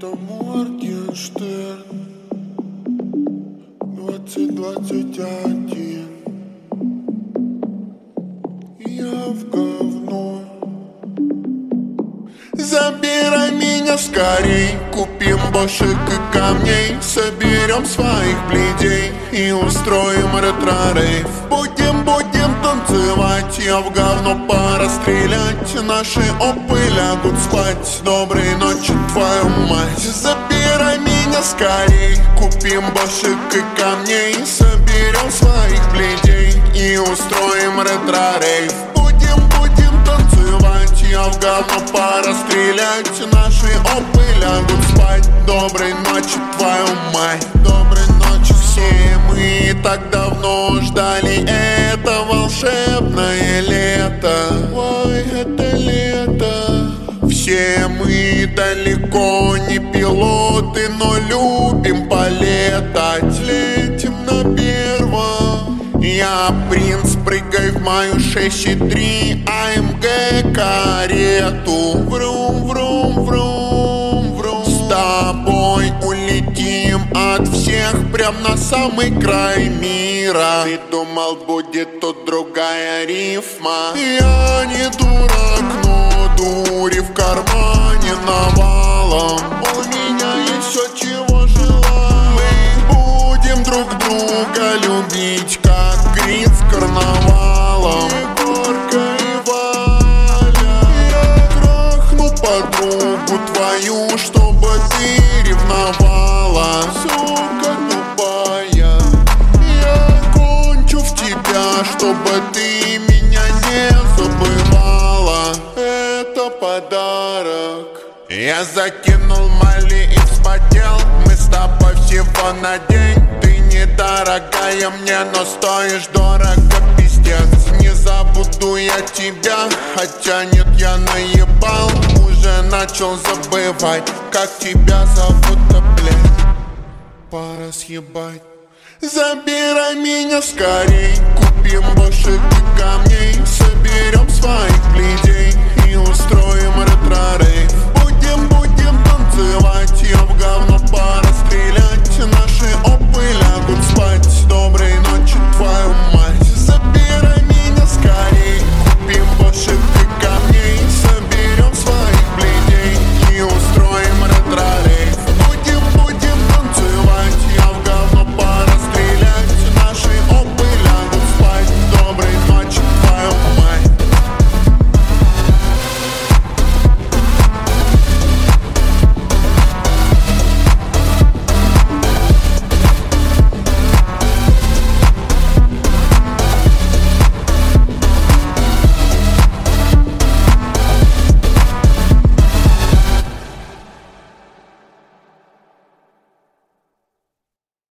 Это Моргенштерн 2021. Я в говно. Забирай меня скорей, купим бошек и камней, соберем своих бледей и устроим ретро-рейв. Будем танцевать, я в говно пора стрелять. Наши опы лягут спать, доброй ночи, твою мать. Забирай меня скорей, купим бошек и камней, соберем своих бледей и устроим ретро-рейв. Будем танцевать, я в говно пора стрелять. Наши опы лягут спать, доброй ночи, твою мать. Доброй ночи. Все мы так давно ждали это волшебное лето. Ой, это лето. Все мы далеко не пилоты, но любим полетать. Летим на первом. Я принц, прыгай в мою 6,3 АМГ карету. Врум, врум, врум, врум. С тобой улетим от всех прям на самый край мира. Ты думал, будет тут другая рифма? Я не дурак, но дури в кармане навалом. У меня есть все, чего желаю. Мы будем друг друга любить, как Грин с карнавалом. Егорка и Валя. Я трахну подругу твою, чтобы ты ревновала. Сука тупая. Я кончу в тебя, чтобы ты меня не забывала. Это подарок. Я закинул мали и вспотел. Мы с тобой всего на день. Ты недорогая мне, но стоишь дорого, пиздец. Не забуду я тебя, хотя нет, я наебал. Уже начал забывать, как тебя зовут-то, блядь. Пора съебать. Забирай меня скорей, купим бошек и камней, соберем своих бледей и устроим